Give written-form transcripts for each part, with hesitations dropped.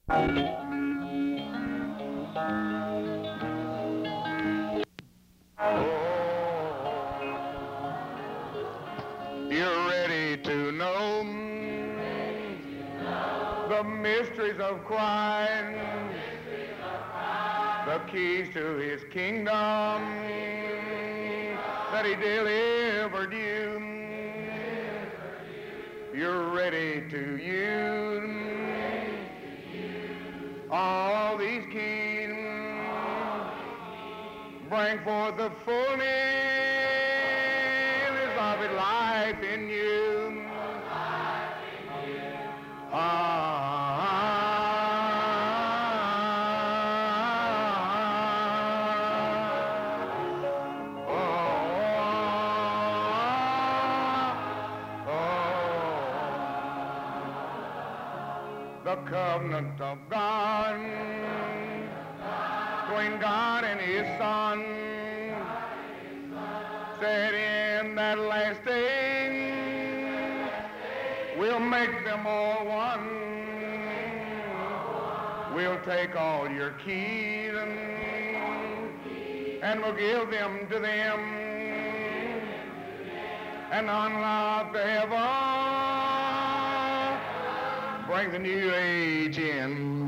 You're ready to know the mysteries of Christ, the keys to his kingdom that he delivered you. You're ready to use all these keys, bring forth the fullness of his life in you. The covenant of God between God and his Son said in that last day we'll make them all one. We'll take all your keys and we'll give them to them and unlock the heaven. Bring the new age in.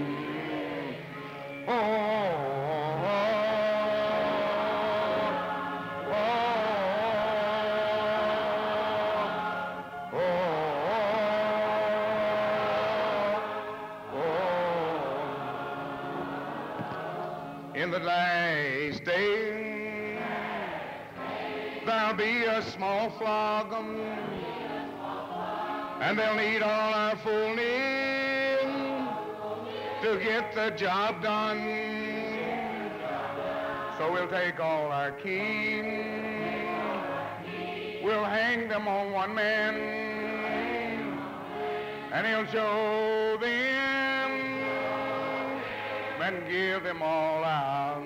In the last day, there'll be a small flock, and they'll need all our fullness to get the job done. So we'll take all our keys, we'll hang them on one man, and he'll show them and give them all out.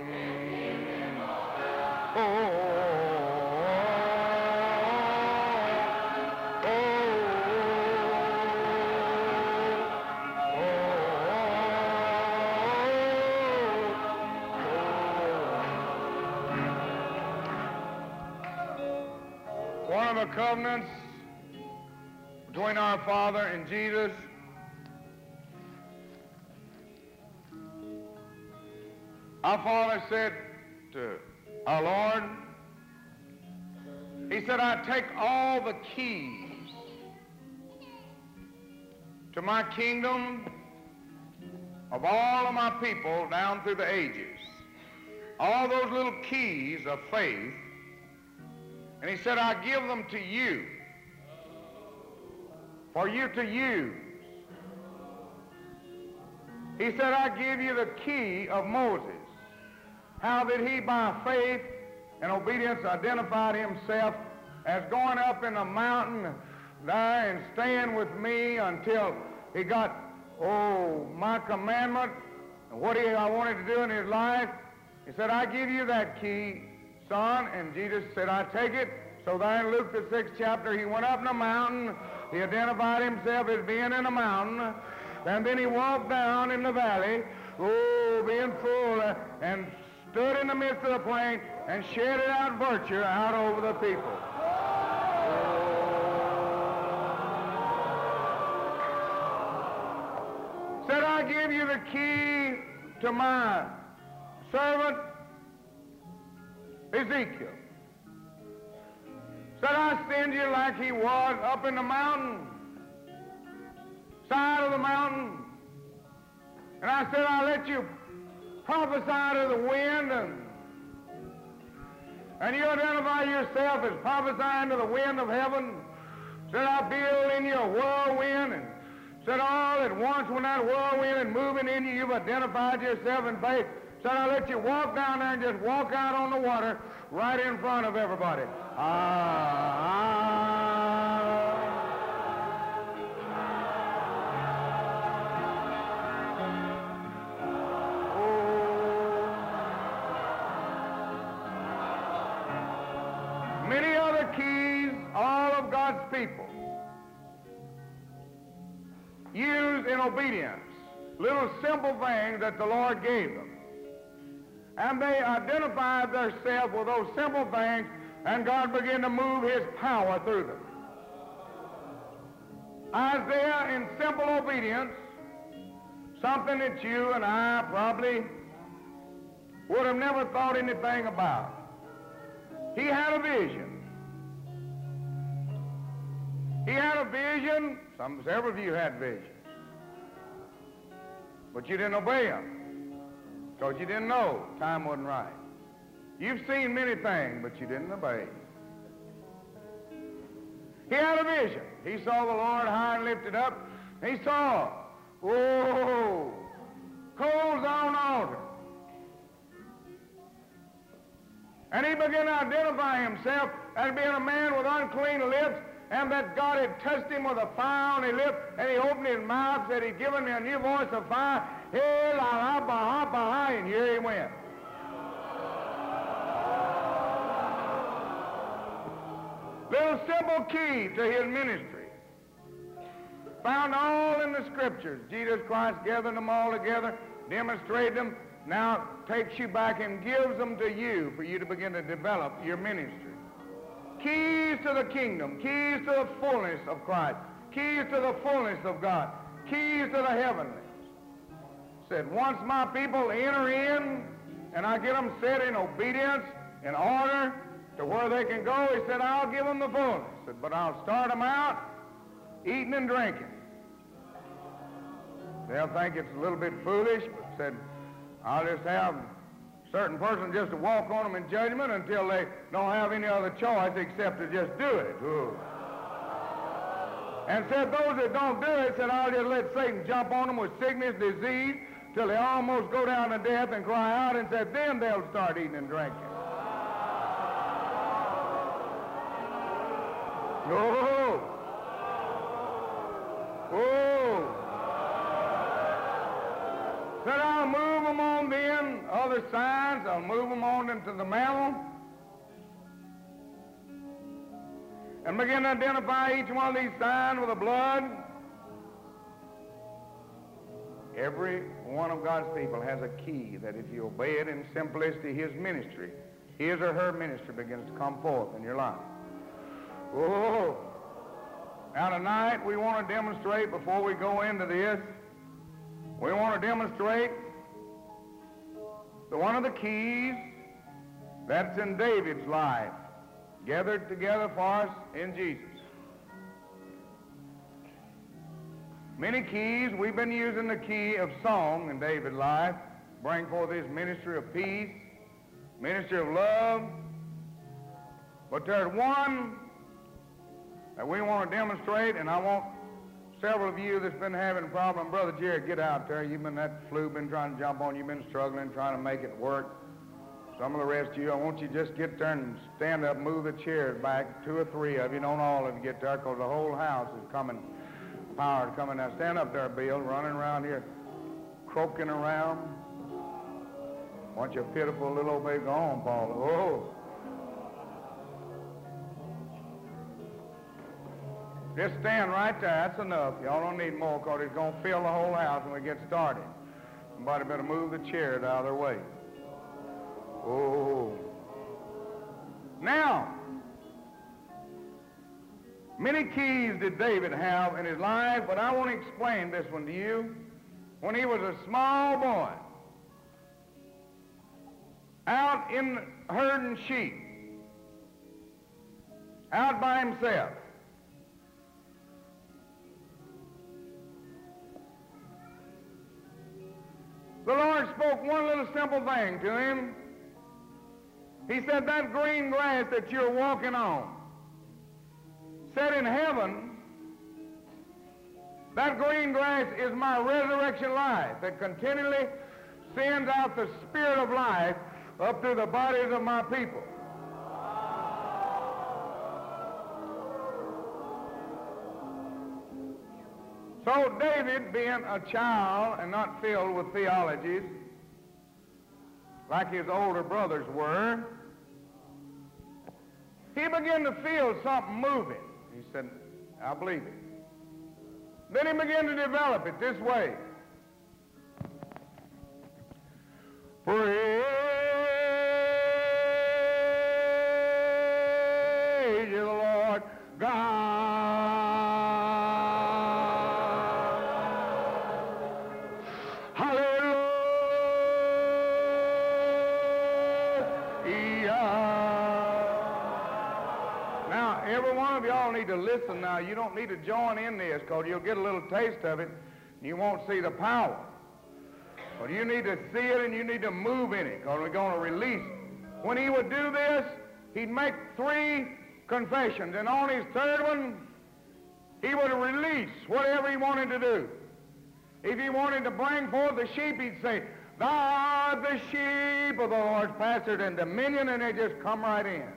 One of the covenants between our Father and Jesus our Father said to our Lord, he said, I take all the keys to my kingdom of all of my people down through the ages. All those little keys of faith. And he said, I give them to you for you to use. He said, I give you the key of Moses. How that he by faith and obedience identified himself as going up in the mountain there and staying with me until he got, my commandment and what I wanted to do in his life. He said, I give you that key, son. And Jesus said, I take it. So there in Luke the 6th chapter, he went up in the mountain. He identified himself as being in the mountain. And then he walked down in the valley, being full, and stood in the midst of the plain and shedded out virtue out over the people. Said, I give you the key to my servant Ezekiel. Said, I send you like he was up in the mountain, side of the mountain. And I said, I'll let you prophesy to the wind, and you identify yourself as prophesying to the wind of heaven. Said, I build in you a whirlwind, and said, all at once when that whirlwind is moving in you, you've identified yourself in faith. Said, I'll let you walk down there and just walk out on the water right in front of everybody. Many other keys, all of God's people use in obedience little simple things that the Lord gave them. And they identified themselves with those simple things, and God began to move His power through them. Isaiah, in simple obedience, something that you and I probably would have never thought anything about. He had a vision. He had a vision. Several of you had visions. But you didn't obey them because you didn't know time wasn't right. You've seen many things, but you didn't obey. He had a vision. He saw the Lord high and lifted up. He saw, coals on the altar. And he began to identify himself as being a man with unclean lips, and that God had touched him with a fire on his lip, and he opened his mouth, said, He's given me a new voice of fire. Hey, la, la, ba, ha, ba, ha, and here he went. Little simple key to his ministry. Found all in the Scriptures. Jesus Christ gathered them all together, demonstrated them, now takes you back and gives them to you for you to begin to develop your ministry. Keys to the kingdom, keys to the fullness of Christ, keys to the fullness of God, keys to the heavenlies. Said, once my people enter in and I get them set in obedience, in order to where they can go, he said, I'll give them the fullness. Said, but I'll start them out eating and drinking. They'll think it's a little bit foolish, but said, I'll just have certain persons just to walk on them in judgment until they don't have any other choice except to just do it. Ooh. And said those that don't do it, said I'll just let Satan jump on them with sickness, disease, till they almost go down to death and cry out, and said then they'll start eating and drinking. Oh! Oh! Said I'll move them on then, other signs, I'll move them on into the mantle and begin to identify each one of these signs with the blood. Every one of God's people has a key that if you obey it in simplicity, his ministry, his or her ministry begins to come forth in your life. Oh! Now tonight we want to demonstrate, before we go into this, we want to demonstrate one of the keys that's in David's life, gathered together for us in Jesus. Many keys, we've been using the key of song in David's life, bring forth his ministry of peace, ministry of love. But there's one that we want to demonstrate, and I want several of you that's been having a problem. Brother Jerry, get out there. You've been, that flu been trying to jump on you. You've been struggling, trying to make it work. Some of the rest of you, I want you to just get there and stand up, move the chairs back, 2 or 3 of you. Don't all of you get there, because the whole house is coming, power coming now. Stand up there, Bill, running around here, croaking around. Want your pitiful little old baby, go on, Paul. Oh. Just stand right there. That's enough. Y'all don't need more, because it's going to fill the whole house when we get started. Somebody better move the chairs out of their way. Oh. Now, many keys did David have in his life, but I want to explain this one to you. When he was a small boy, out in herding sheep, out by himself, the Lord spoke one little simple thing to him. He said, that green grass that you're walking on, said in heaven, that green grass is my resurrection life that continually sends out the spirit of life up through the bodies of my people. So David, being a child and not filled with theologies like his older brothers were, he began to feel something moving. He said, I believe it. Then he began to develop it this way. need to listen now. You don't need to join in this because you'll get a little taste of it and you won't see the power. But you need to see it and you need to move in it because we're going to release. When he would do this, he'd make 3 confessions, and on his third one, he would release whatever he wanted to do. If he wanted to bring forth the sheep, he'd say, "Thou art the sheep of the Lord's pasture and dominion," and they just come right in.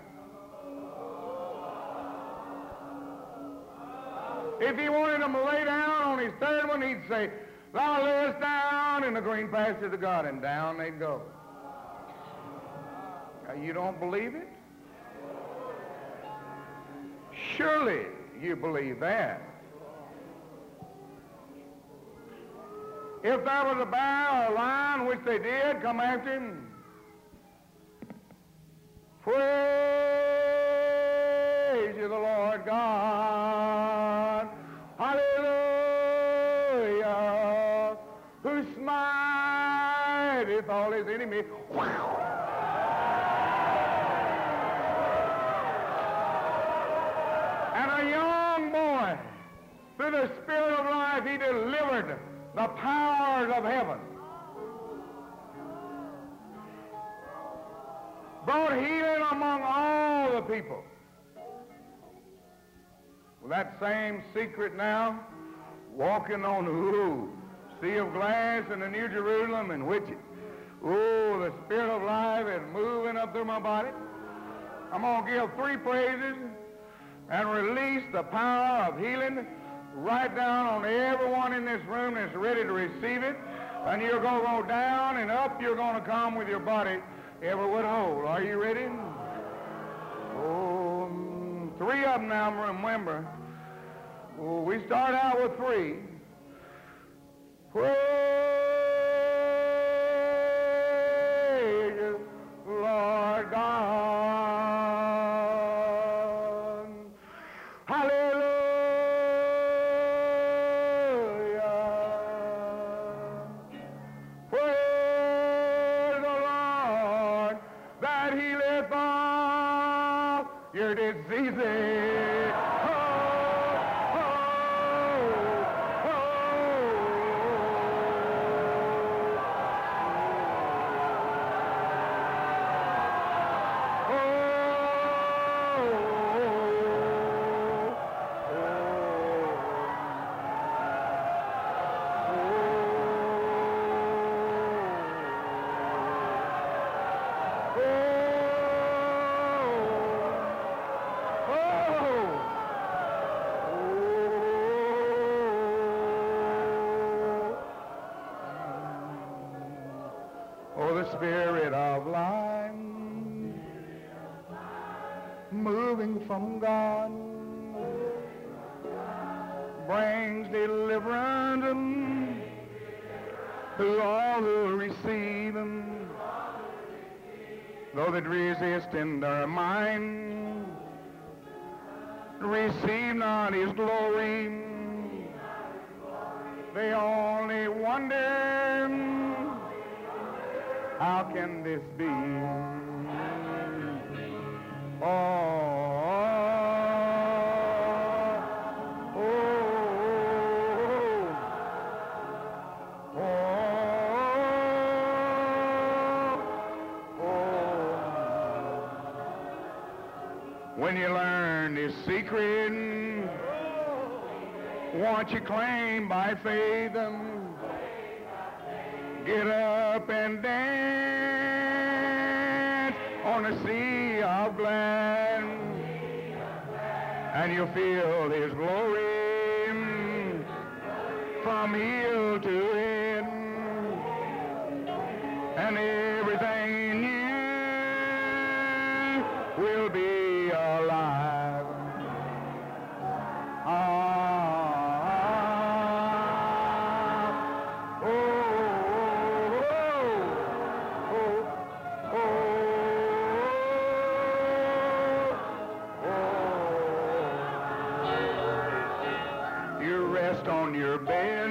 If he wanted them to lay down on his third one, he'd say, "Thou layest down in the green pastures of God," and down they'd go. Now, you don't believe it? Surely you believe that. If there was a bear or a lion, which they did, come after him, praise you, the Lord God. Hallelujah. Who smiteth all his enemies. And a young boy, through the Spirit of life, he delivered the powers of heaven. Brought healing among all the people. With that same secret now, walking on the sea of glass in the New Jerusalem, in which, the Spirit of life is moving up through my body. I'm going to give 3 praises and release the power of healing right down on everyone in this room that's ready to receive it. And you're going to go down and up you're going to come with your body everywhere whole. Are you ready? 3 of them now, remember. We start out with 3. Praise you, Lord God. Hallelujah. Praise the Lord that healeth all your diseases. Spirit of life, moving from God, brings deliverance to all who receive Him. Though they resist in their mind, receive not His glory. They only wonder, how can this be? When you learn this secret, once you claim by faith, get up and dance on the sea of glass, and you'll feel His glory from heel to head, and everything in you will be alive. On your bed,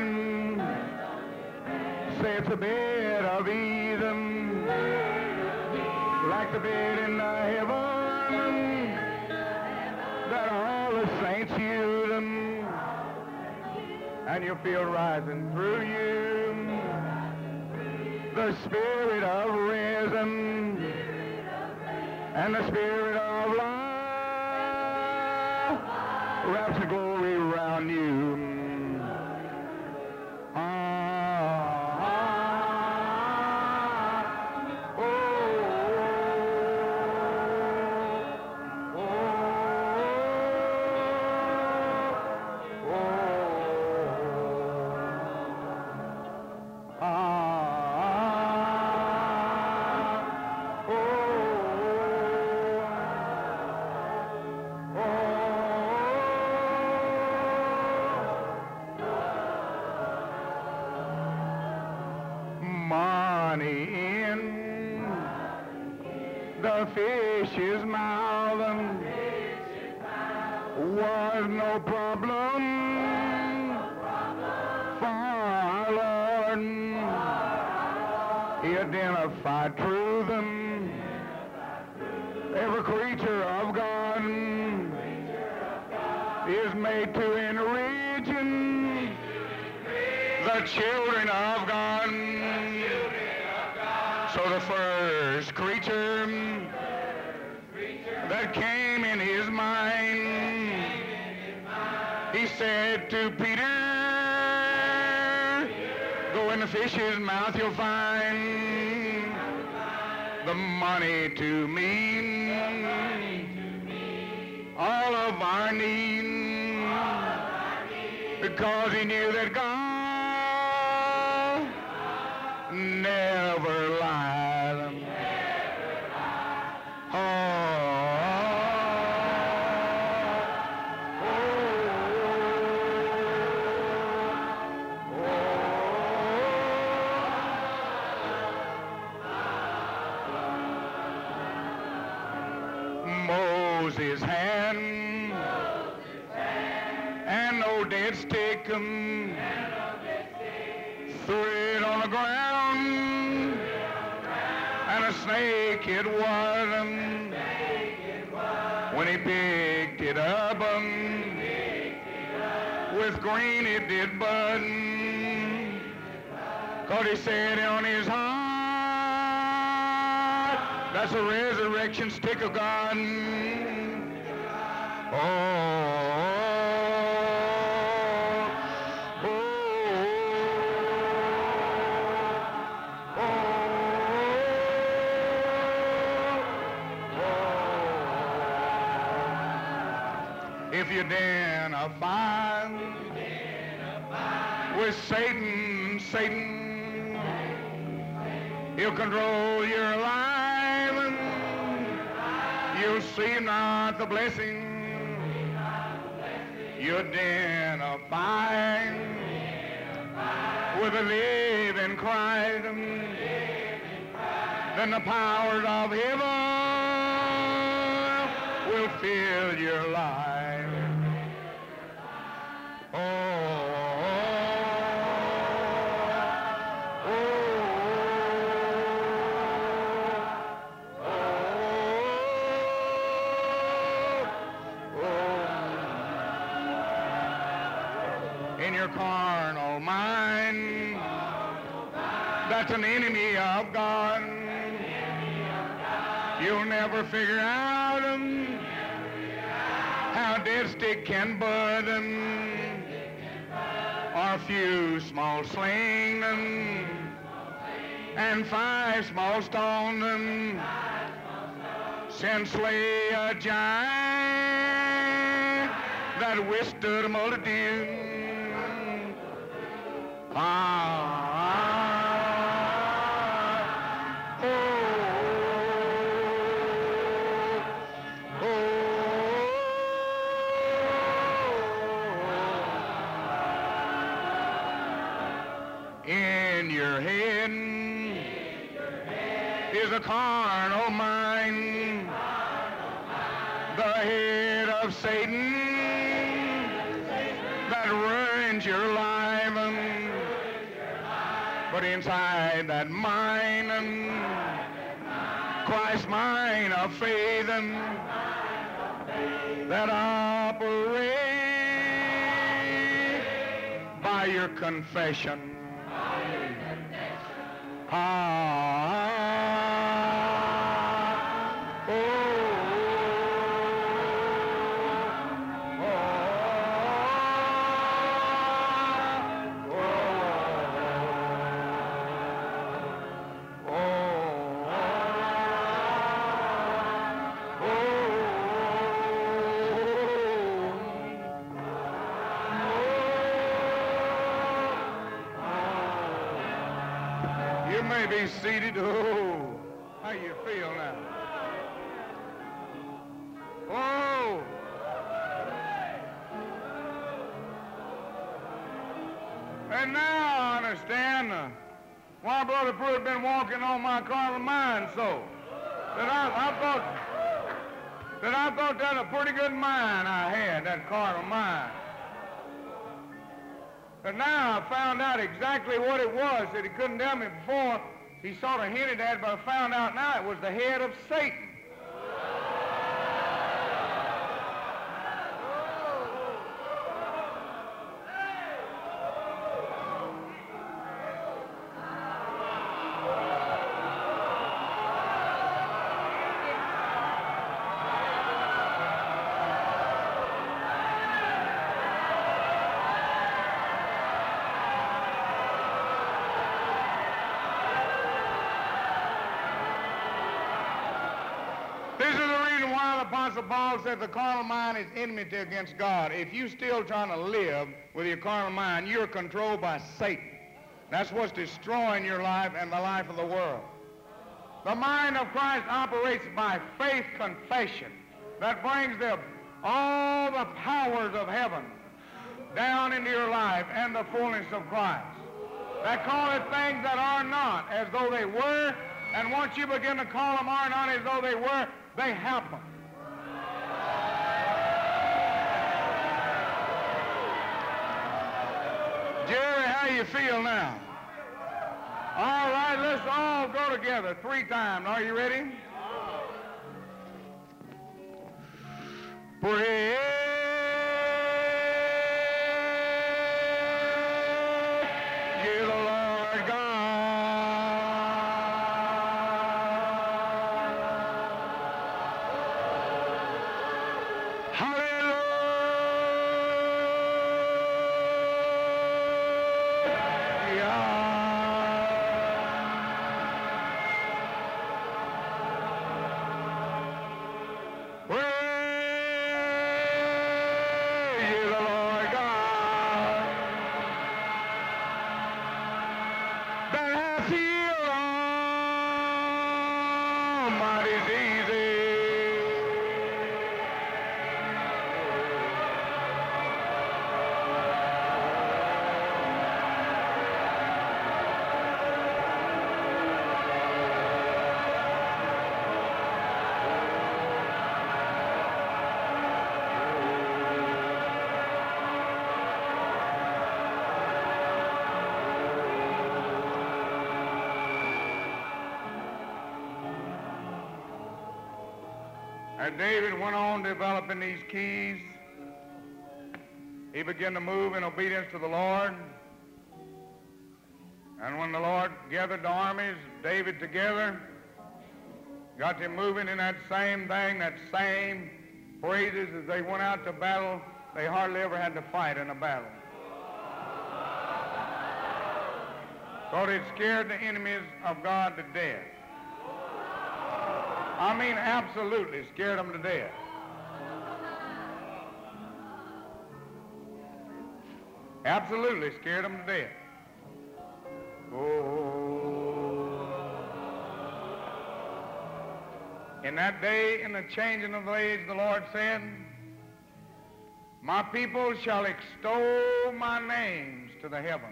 say it's a bed of Eden, like the bed in the heaven that all the ain't you, and you feel rising through you the spirit of risen and the spirit of life wraps the glory around you. Money in the fish's mouth was no problem for our Lord. He identified truth. Every creature of God is made to enrich the children of God. So the first creature that came in his mind, he said to Peter, go in the fish's mouth, you'll find the money to meet all of our needs, because he knew that God never lied. Moses' hand and no dead stick, threw it on the ground, and a snake it was. When he picked it up, with green it did bud, 'cause he said on his heart, that's a resurrection stick of God. If you identify with Satan, he'll control your life. You'll see not the blessing. You identify with the living Christ, then the powers of heaven will fill your life. In your carnal mind, that's an enemy of God. You'll never figure out how dead stick can bud, or a few small slings and 5 small stones can slay a giant that withstood a multitude. In your head is a carnal mind, the head of Satan that ruins your life. But inside that mind, Christ's mind of faith that operates your confession. Ah, oh, oh, oh, you may be seated. Oh, how you feel now? Oh. And now I understand why Brother Pruitt been walking on my carnal mind so. That I thought that a pretty good mind I had, that carnal mind. But now I found out exactly what it was that he couldn't tell me before. He sort of hinted at it, but I found out now it was the head of Satan. This is the reason why the Apostle Paul said the carnal mind is enmity against God. If you're still trying to live with your carnal mind, you're controlled by Satan. That's what's destroying your life and the life of the world. The mind of Christ operates by faith confession that brings all the powers of heaven down into your life and the fullness of Christ. That calleth things that are not as though they were, and once you begin to call them are not as though they were, they happen. Jerry, how you feel now? All right, let's all go together 3 times. Are you ready? Praise ye the Lord God. As David went on developing these keys, he began to move in obedience to the Lord. And when the Lord gathered the armies, David together, got them moving in that same thing, that same phrases as they went out to battle, they hardly ever had to fight in a battle. So it scared the enemies of God to death. I mean, absolutely scared them to death. Absolutely scared them to death. Oh. In that day, in the changing of the age, the Lord said, my people shall extol my names to the heavens,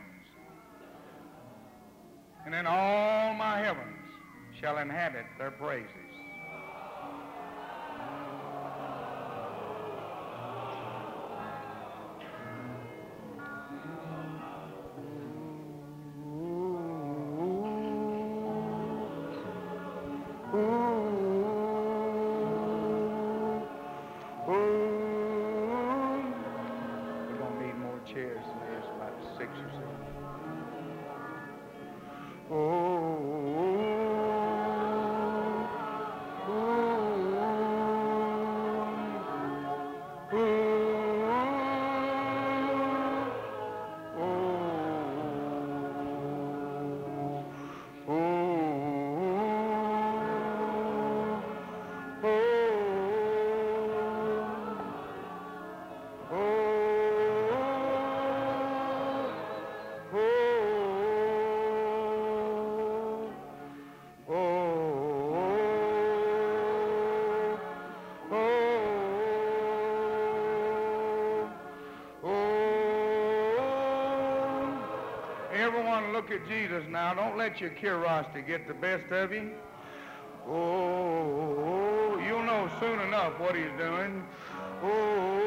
and in all my heavens shall inhabit their praises. We're going to need more chairs than this, about 6 or 7. Everyone look at Jesus now. Don't let your curiosity get the best of you. Oh, you'll know soon enough what he's doing. Oh,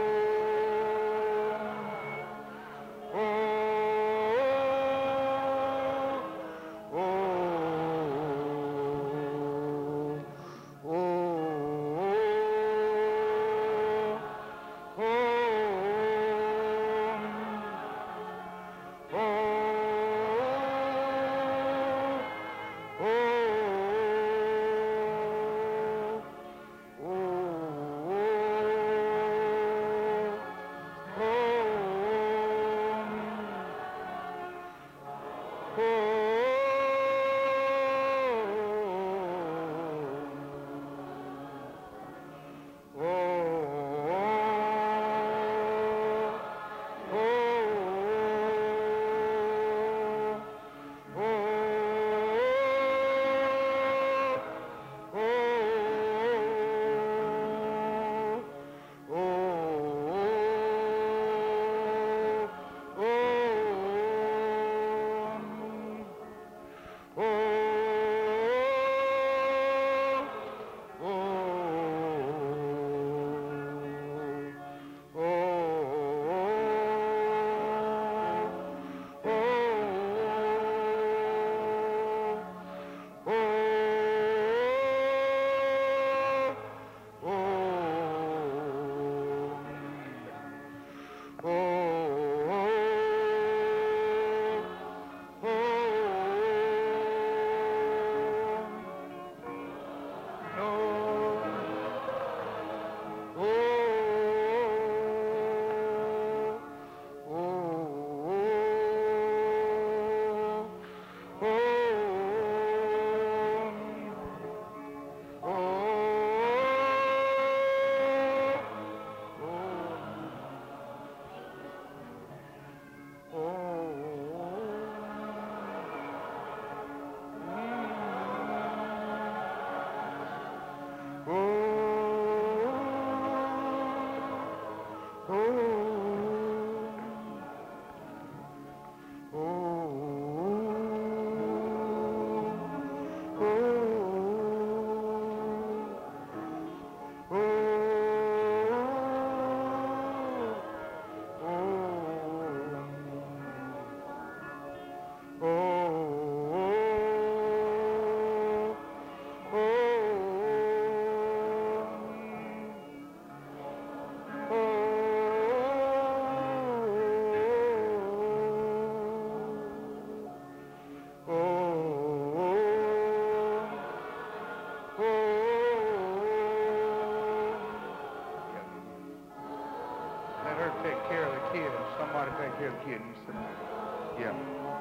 take care of the kid. Somebody take care of the kid. You sit down. Yeah.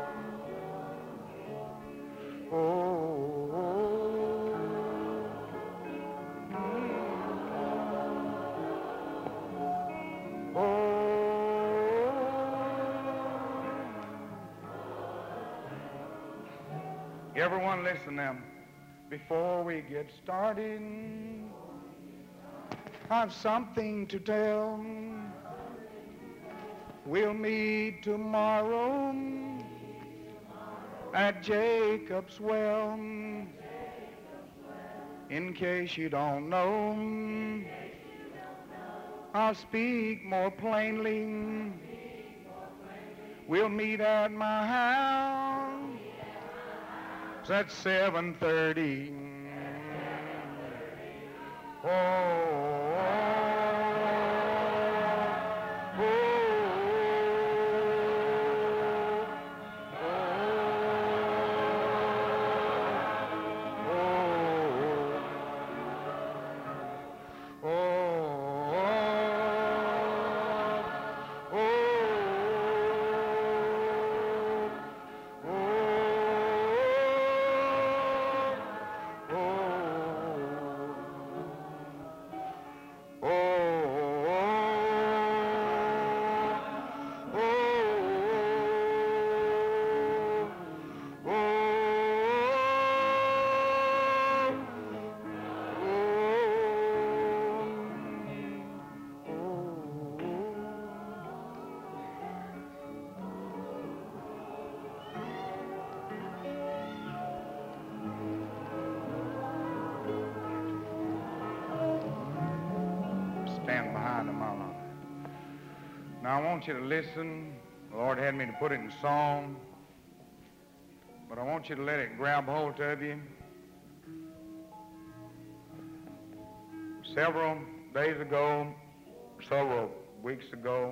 Everyone listen now. Before we get started, I've something to tell. We'll meet tomorrow at Jacob's Well. In case you don't know, I'll speak more plainly. We'll meet at my house at 7:30. Now I want you to listen. The Lord had me to put it in song, but I want you to let it grab hold of you. Several days ago, several weeks ago,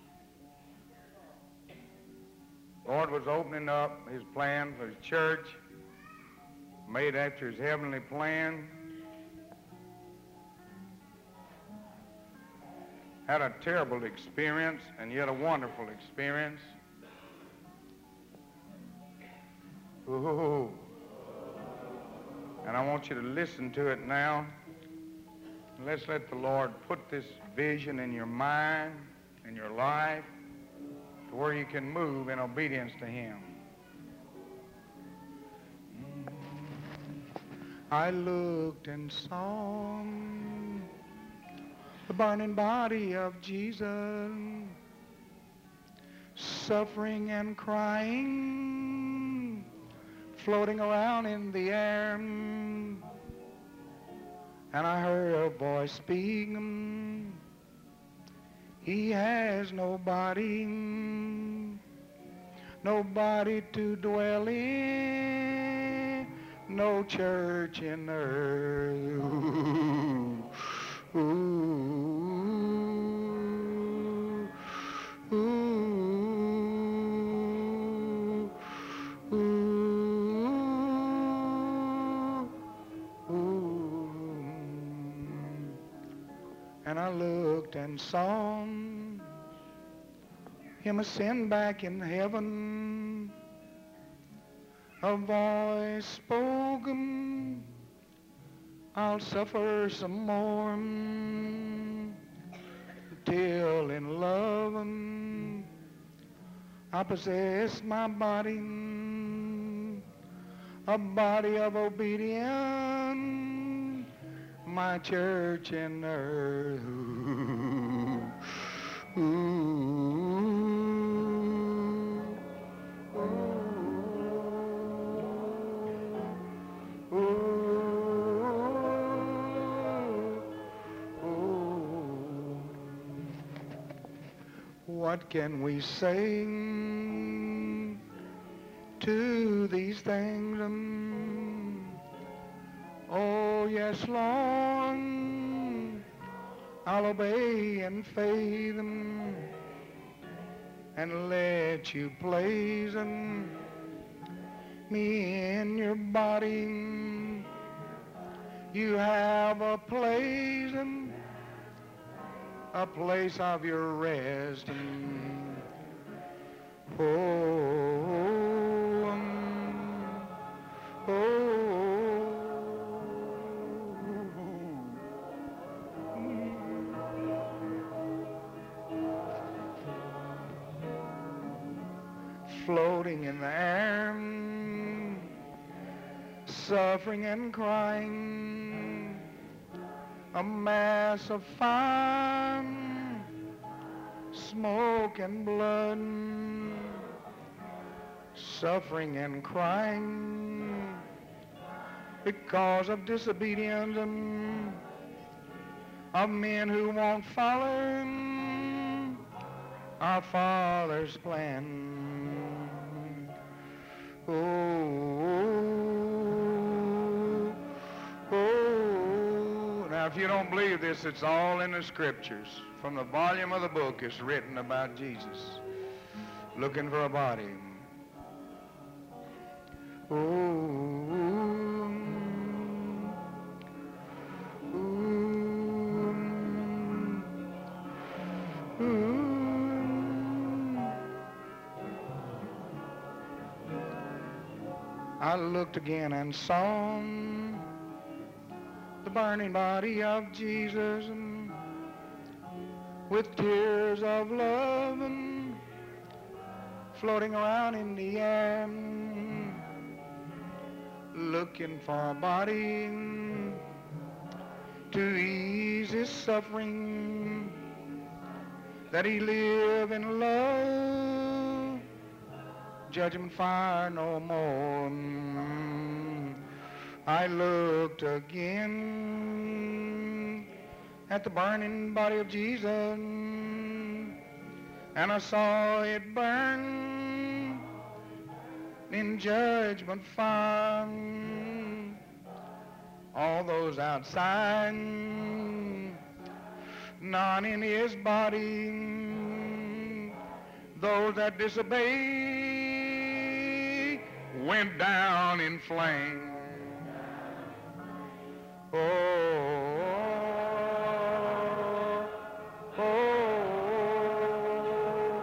the Lord was opening up his plan for his church, made after his heavenly plan. Had a terrible experience and yet a wonderful experience. Ooh. And I want you to listen to it now. Let's let the Lord put this vision in your mind, in your life, to where you can move in obedience to him. I looked and saw the burning body of Jesus, suffering and crying, floating around in the air. And I heard a voice speak, he has nobody to dwell in, no church in earth. Ooh, ooh, ooh, ooh, ooh. And I looked and saw him ascend back in heaven. A voice spoke, I'll suffer some more till in love I possess my body, a body of obedience, my church in earth. Ooh, ooh, ooh, ooh. What can we say to these things? Oh, yes, Lord, I'll obey in faith and let you place me in your body. You have a place of your rest. Floating in the air, suffering and crying, a mass of fire, smoke and blood, suffering and crying because of disobedience of men who won't follow our Father's plan. Oh, oh, oh. Now, if you don't believe this, it's all in the scriptures. From the volume of the book, it's written about Jesus looking for a body. Oh, I looked again and saw the burning body of Jesus with tears of love floating around in the air, looking for a body to ease his suffering, that he live in love, judgment fire no more. I looked again at the burning body of Jesus and I saw it burn in judgment fire. All those outside, none in his body. Those that disobeyed went down in flame. Oh, oh, oh.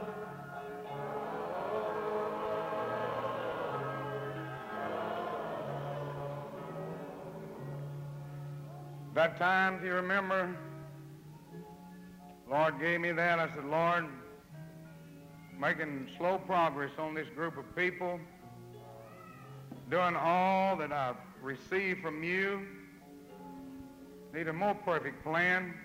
That time, do you remember? Lord gave me that. I said, Lord, making slow progress on this group of people, doing all that I've received from you. Need a more perfect plan.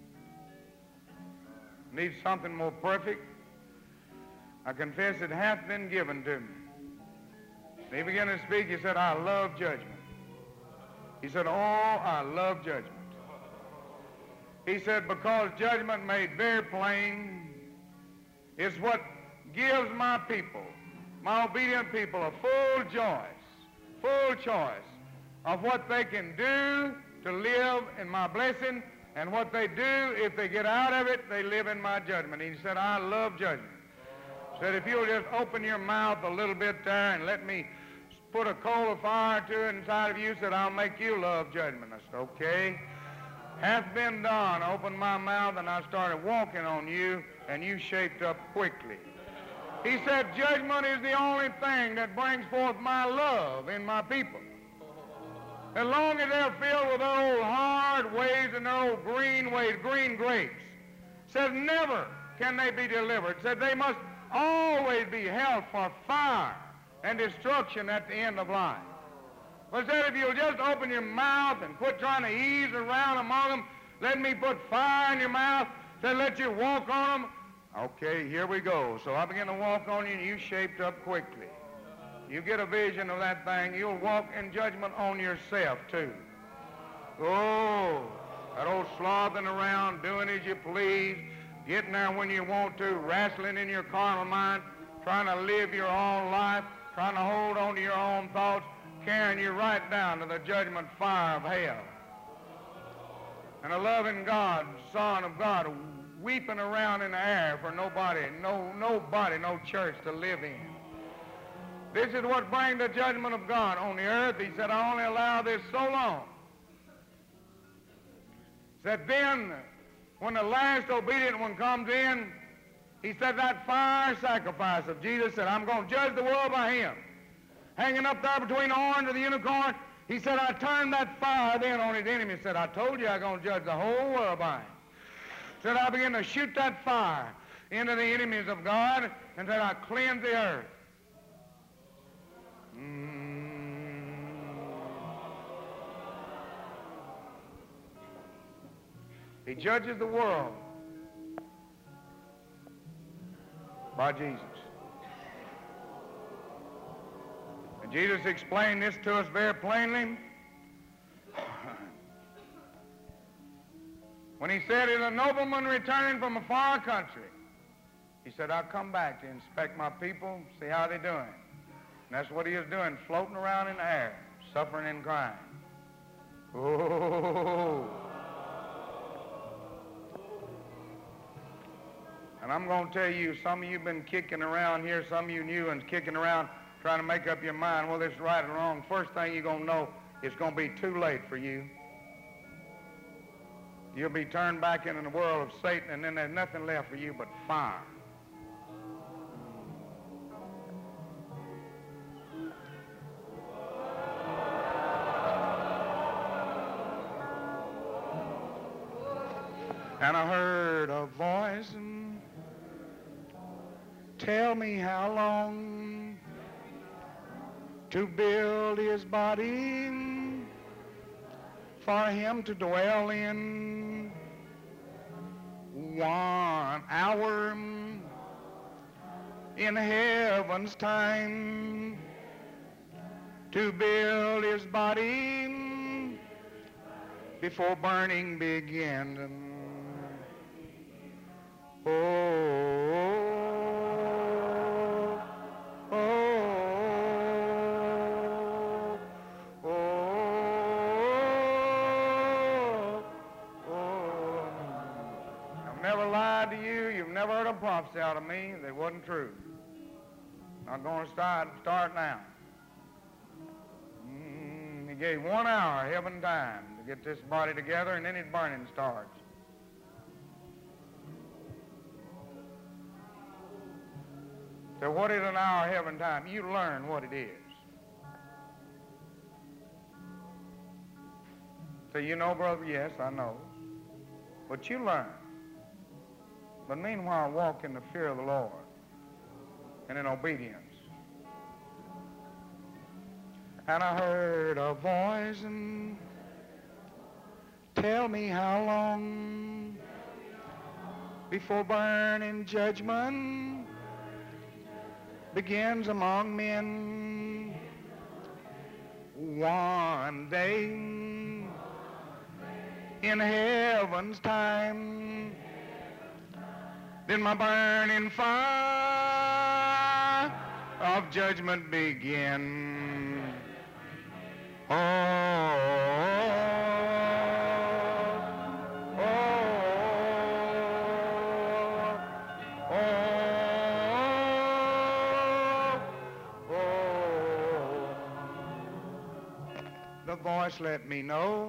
Need something more perfect. I confess it hath been given to me. He began to speak. He said, I love judgment. He said, oh, I love judgment. He said, because judgment made very plain is what gives my people, my obedient people, a full choice of what they can do to live in my blessing, and what they do if they get out of it, they live in my judgment. He said, I love judgment. He said, if you'll just open your mouth a little bit there and let me put a coal of fire to it inside of you, said, I'll make you love judgment. I said, okay. Hath been done. I opened my mouth and I started walking on you, and you shaped up quickly. He said, judgment is the only thing that brings forth my love in my people. As long as they're filled with their old hard ways and their old green ways, green grapes, says never can they be delivered. Said they must always be held for fire and destruction at the end of life. But said if you'll just open your mouth and quit trying to ease around among them, let me put fire in your mouth, said let you walk on them. Okay, here we go. So I began to walk on you, and you shaped up quickly. You get a vision of that thing, you'll walk in judgment on yourself, too. Oh, that old slothing around, doing as you please, getting there when you want to, wrestling in your carnal mind, trying to live your own life, trying to hold on to your own thoughts, carrying you right down to the judgment fire of hell. And a loving God, Son of God, weeping around in the air for nobody, no church to live in. This is what brings the judgment of God on the earth. He said, I only allow this so long. He said, then, when the last obedient one comes in, he said that fire sacrifice of Jesus said, I'm going to judge the world by him. Hanging up there between the orange and the unicorn, he said, I turned that fire then on his enemy. He said, I told you I'm going to judge the whole world by him. Said, I began to shoot that fire into the enemies of God, and said, I cleanse the earth. He judges the world by Jesus. And Jesus explained this to us very plainly when he said, as a nobleman returning from a far country, he said, I'll come back to inspect my people, see how they're doing. And that's what he is doing, floating around in the air, suffering and crying. Oh. And I'm going to tell you, some of you have been kicking around here, some of you new ones kicking around, trying to make up your mind whether it's right or wrong. First thing you're going to know, it's going to be too late for you. You'll be turned back into the world of Satan, and then there's nothing left for you but fire. And I heard a voice tell me how long to build his body for him to dwell in 1 hour in heaven's time, to build his body before burning began. Oh, never heard a prophecy out of me that wasn't true. Not going to start now. He gave 1 hour heaven time to get this body together, and then his burning starts. So what is an hour heaven time? You learn what it is. So you know, brother, yes, I know. But you learn. But meanwhile, walk in the fear of the Lord and in obedience. And I heard a voice and tell me how long before burning judgment begins among men. One day in heaven's time, then my burning fire of judgment begin. Oh, oh, oh, oh, oh. The voice let me know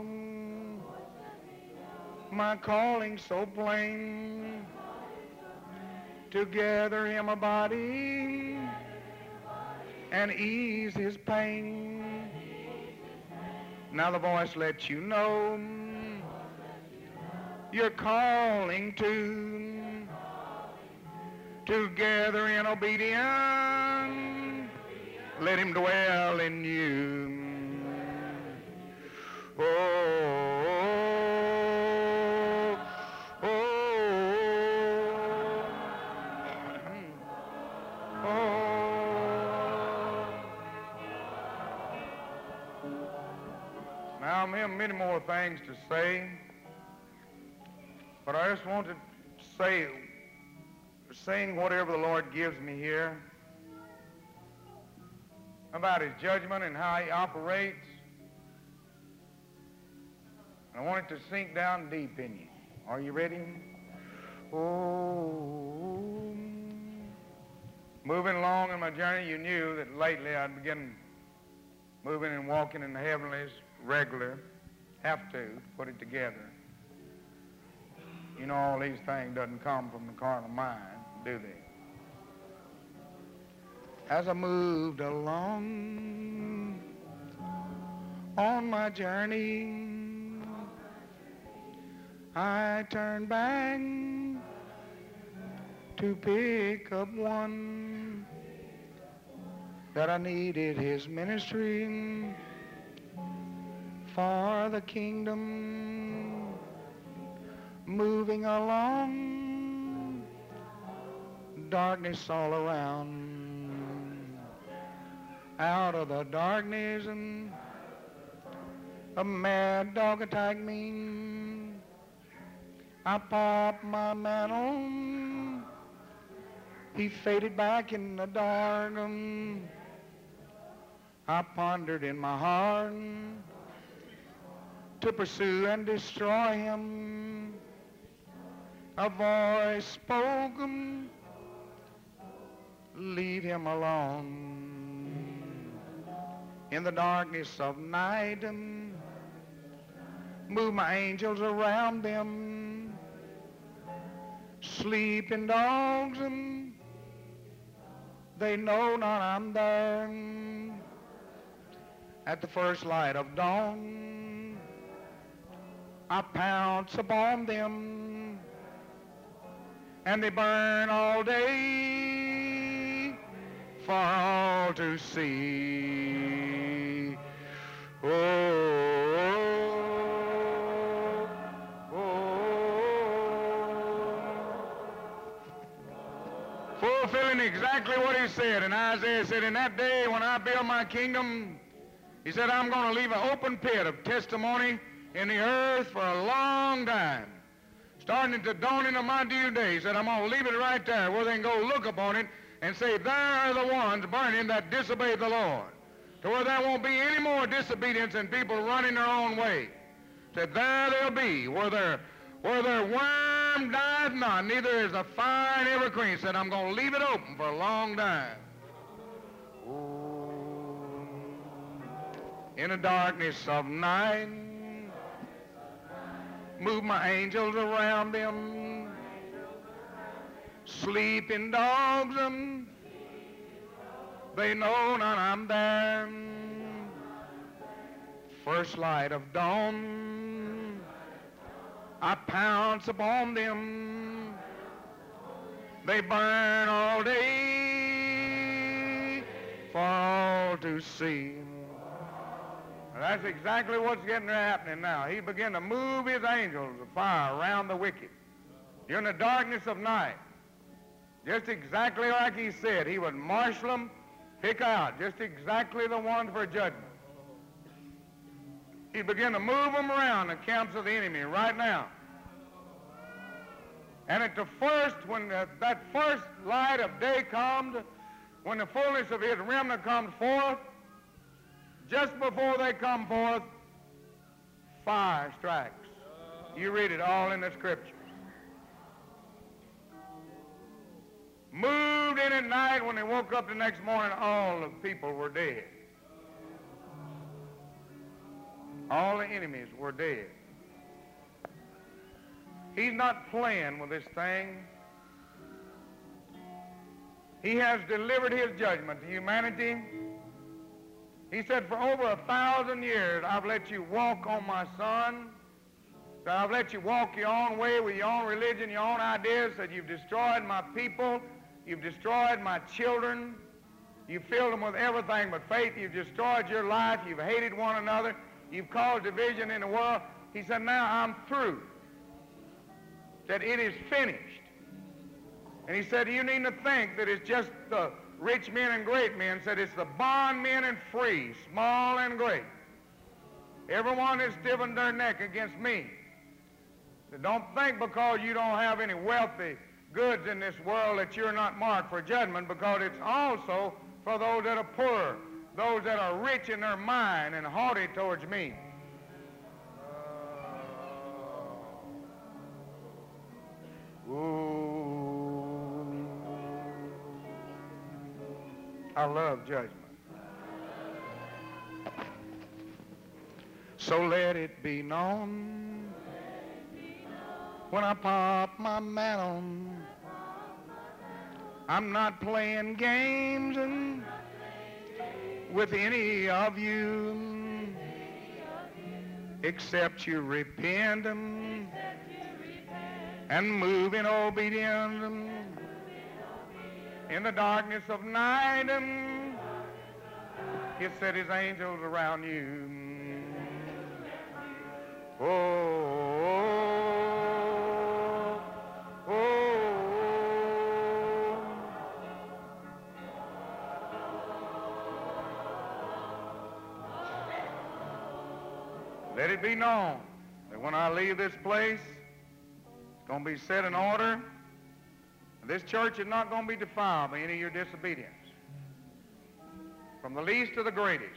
my calling so plain, to gather him a body and ease his pain. Now the voice lets you know you're calling to gather in obedience. Let him dwell in you. Oh. Now, I have many more things to say, but I just want to say, saying whatever the Lord gives me here about his judgment and how he operates. I want it to sink down deep in you. Are you ready? Oh, moving along in my journey, you knew that lately I'd begin moving and walking in the heavenlies regular. Have to put it together. You know, all these things doesn't come from the carnal mind, do they? As I moved along on my journey, I turned back to pick up one that I needed his ministry for the kingdom. Moving along, darkness all around. Out of the darkness, and a mad dog attacked me. I popped my mantle. He faded back in the dark. I pondered in my heart to pursue and destroy him. A voice spoke, leave him alone. In the darkness of night, move my angels around them. Sleeping dogs, they know not I'm there. At the first light of dawn, I pounce upon them, and they burn all day for all to see. Oh, oh, oh. Fulfilling exactly what he said. And Isaiah said, in that day when I build my kingdom, he said, I'm going to leave an open pit of testimony in the earth for a long time. Starting to dawn into my due days, that I'm going to leave it right there where they can go look upon it and say, there are the ones burning that disobeyed the Lord. To where there won't be any more disobedience and people running their own way. Said there they'll be, where they're worms worm dieth not, neither is a fire ever quenched. Said, I'm going to leave it open for a long time. Oh, in the darkness of night, move my angels around them. Sleeping dogs, they know not I'm there. First light of dawn, I pounce upon them. They burn all day for all to see. And that's exactly what's getting happening now. He began to move his angels of fire around the wicked. You're in the darkness of night. Just exactly like he said, he would marshal them, pick out just exactly the ones for judgment. He began to move them around the camps of the enemy right now. And at the first, when that first light of day comes, when the fullness of his remnant comes forth, just before they come forth, fire strikes. You read it all in the scriptures. Moved in at night, when they woke up the next morning, all the people were dead. All the enemies were dead. He's not playing with this thing. He has delivered his judgment to humanity. He said, for over 1,000 years, I've let you walk on my son. So I've let you walk your own way with your own religion, your own ideas. Said, you've destroyed my people. You've destroyed my children. You've filled them with everything but faith. You've destroyed your life. You've hated one another. You've caused division in the world. He said, now I'm through. Said, it is finished. And he said, you need to think that it's just the rich men and great men. Said, it's the bondmen and free, small and great. Everyone that's stiffened their neck against me. Said, don't think because you don't have any wealthy goods in this world that you're not marked for judgment, because it's also for those that are poor, those that are rich in their mind and haughty towards me. Ooh. I love judgment. So let it be known when I pop my mantle, I'm not playing games with any of you, except you repent and move in obedience in the darkness of night. He set his angels around you. Let it be known that when I leave this place, it's going to be set in order. This church is not going to be defiled by any of your disobedience, from the least to the greatest.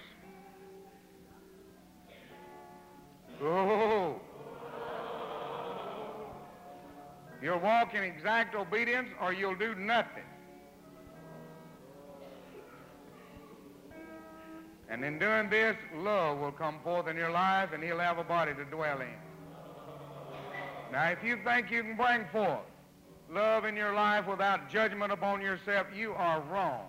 Oh, you'll walk in exact obedience or you'll do nothing. And in doing this, love will come forth in your life, and he'll have a body to dwell in. Now, if you think you can bring forth love in your life without judgment upon yourself, you are wrong.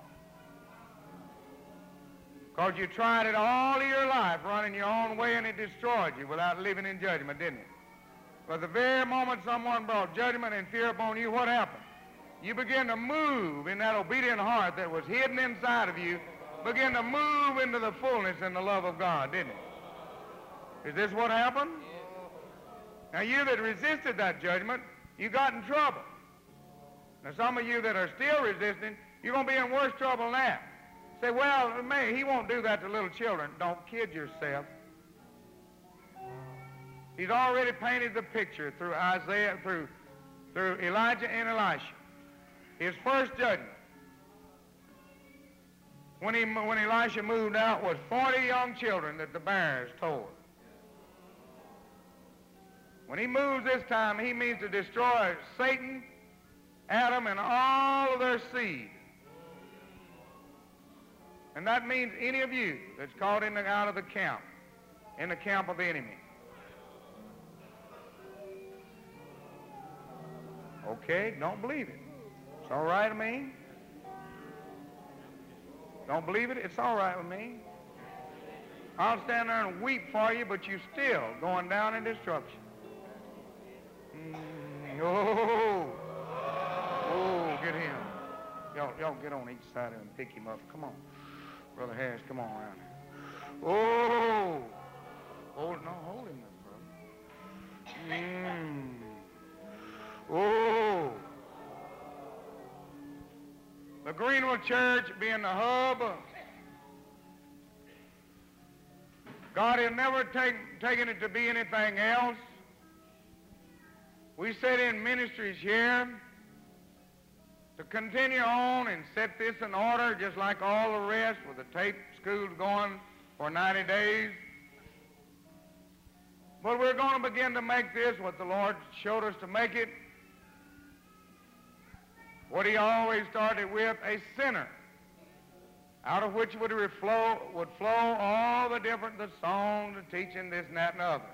Because you tried it all of your life, running your own way, and it destroyed you without living in judgment, didn't it? But the very moment someone brought judgment and fear upon you, what happened? You began to move in that obedient heart that was hidden inside of you, began to move into the fullness and the love of God, didn't it? Is this what happened? Now, you that resisted that judgment, you got in trouble. Now, some of you that are still resisting, you're going to be in worse trouble than that. Say, well, man, he won't do that to little children. Don't kid yourself. He's already painted the picture through Isaiah, through Elijah and Elisha. His first judgment, when Elisha moved out, was 40 young children that the bears tore. When he moves this time, he means to destroy Satan, Adam, and all of their seed. And that means any of you that's caught out of the camp, in the camp of the enemy. Okay, don't believe it. It's all right with me. Don't believe it? It's all right with me. I'll stand there and weep for you, but you're still going down in destruction. Oh, get him. Y'all get on each side of him and pick him up. Come on. Brother Harris, come on around here. Oh, no, hold him there, brother. Oh. The Greenwood Church being the hub, God has never taken it to be anything else. We set in ministries here to continue on and set this in order just like all the rest, with the tape schools going for 90 days. But we're going to begin to make this what the Lord showed us to make it, what he always started with, a center, out of which would flow all the songs, the teaching, this and that and other.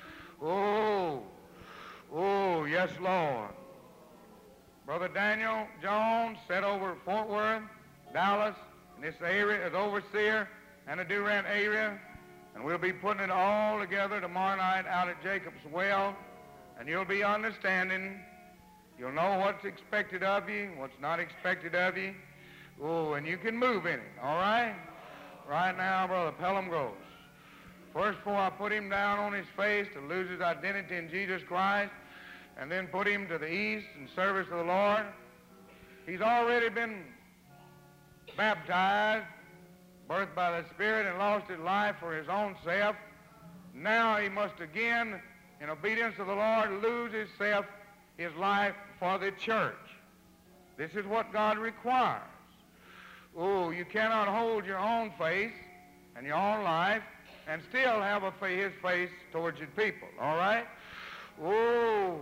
Oh, yes, Lord. Brother Daniel Jones set over Fort Worth, Dallas, and this area as overseer and the Durant area, and we'll be putting it all together tomorrow night out at Jacob's Well, and you'll be understanding. You'll know what's expected of you, what's not expected of you. Oh, and you can move in it, all right? Right now, Brother Pelham goes. First, before I put him down on his face to lose his identity in Jesus Christ, and then put him to the east in service of the Lord, he's already been baptized, birthed by the Spirit, and lost his life for his own self. Now he must again, in obedience to the Lord, lose his life for the church. This is what God requires. Oh, you cannot hold your own face and your own life and still have his face towards your people, all right? Oh,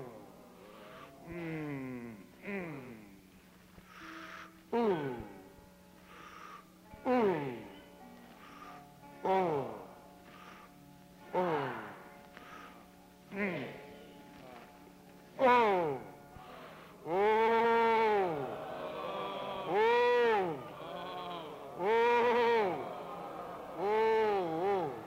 ooh, ooh, oh, oh, oh, oh, oh, oh, oh,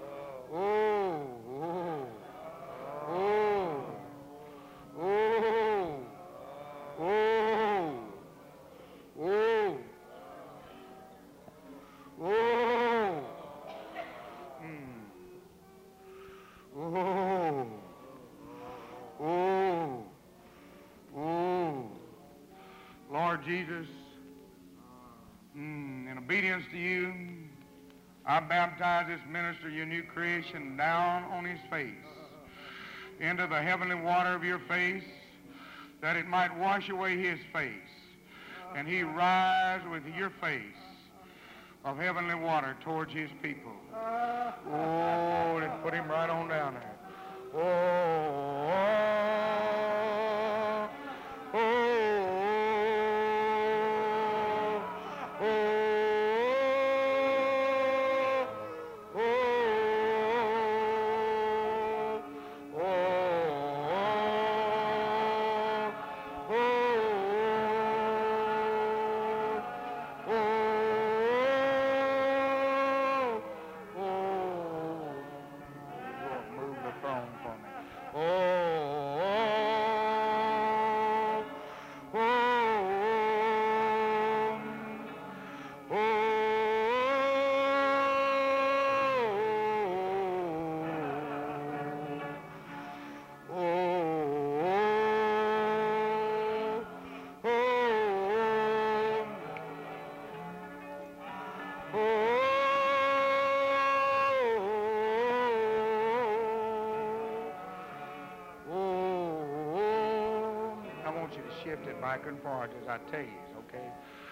Jesus, in obedience to you, I baptize this minister, your new creation, down on his face, into the heavenly water of your face, that it might wash away his face, and he rise with your face of heavenly water towards his people. Oh, let's put him right on down there. Oh, oh, oh. Shift it back and forth as I tell you, okay?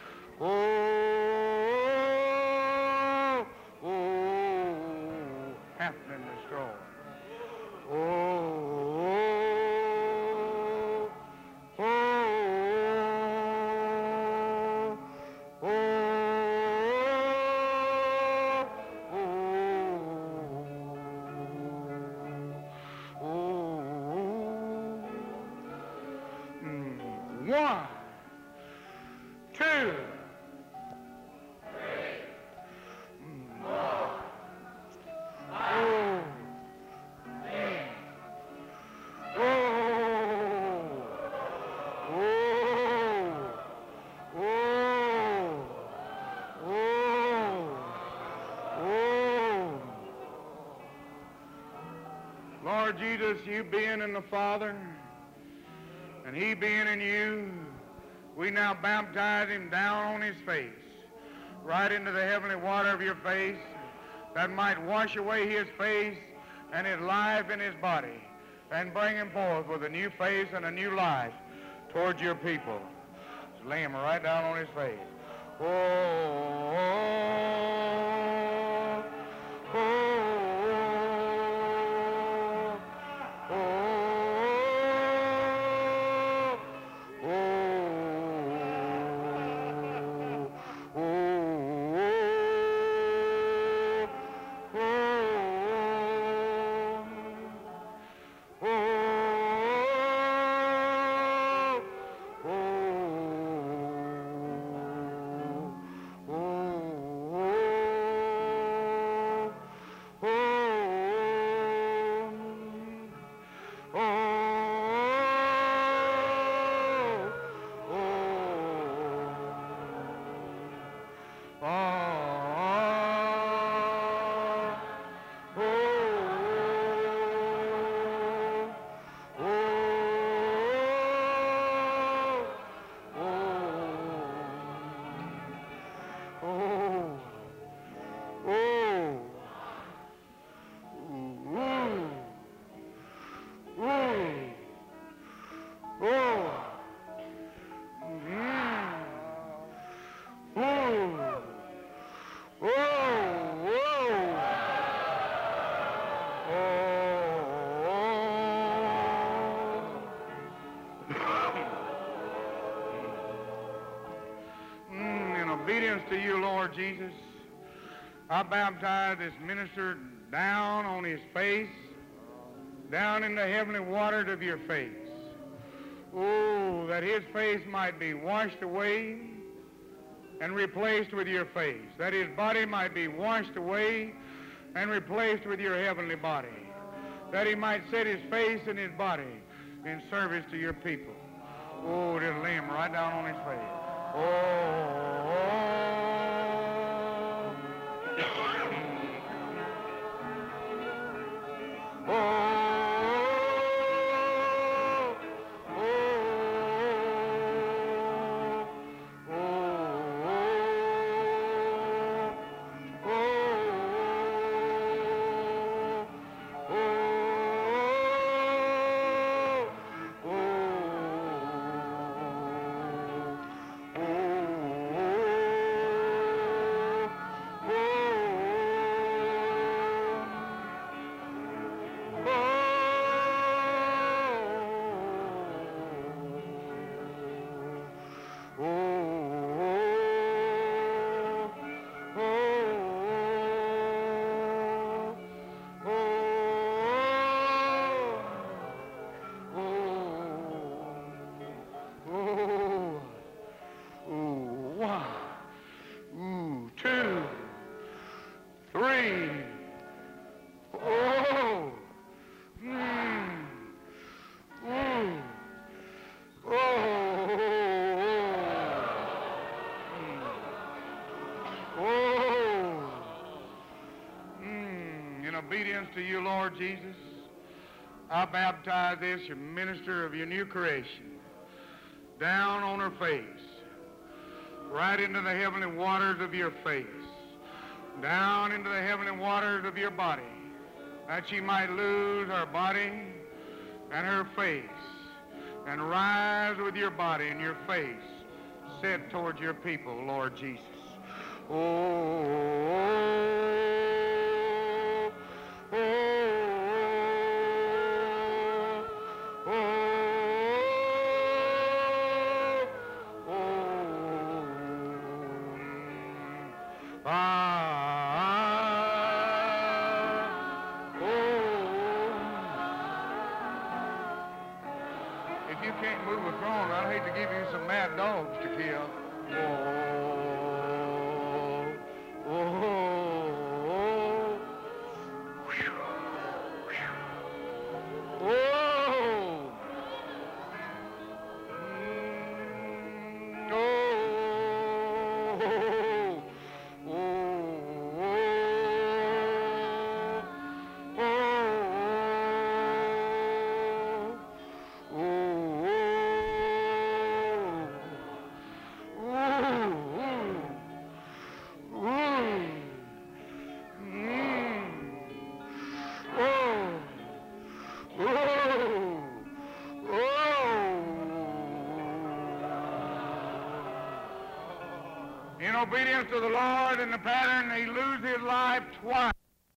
Oh, oh, happen and destroy. Oh, 1, 2, Lord Jesus, you being in the Father, and he being in you, we now baptize him down on his face, right into the heavenly water of your face, that might wash away his face and his life in his body, and bring him forth with a new face and a new life towards your people. Just lay him right down on his face. Oh, oh, oh, oh. To you, Lord Jesus, I baptize this minister down on his face, down in the heavenly waters of your face. Oh, that his face might be washed away and replaced with your face, that his body might be washed away and replaced with your heavenly body, that he might set his face and his body in service to your people. Oh, just lay him right down on his face. Obedience to you, Lord Jesus, I baptize this, your minister of your new creation, down on her face, right into the heavenly waters of your face, down into the heavenly waters of your body, that she might lose her body and her face, and rise with your body and your face set towards your people, Lord Jesus. If you can't move a throne, I'd hate to give you some mad dogs to kill. Oh, oh, oh, oh. In obedience to the Lord and the pattern, he lose his life twice.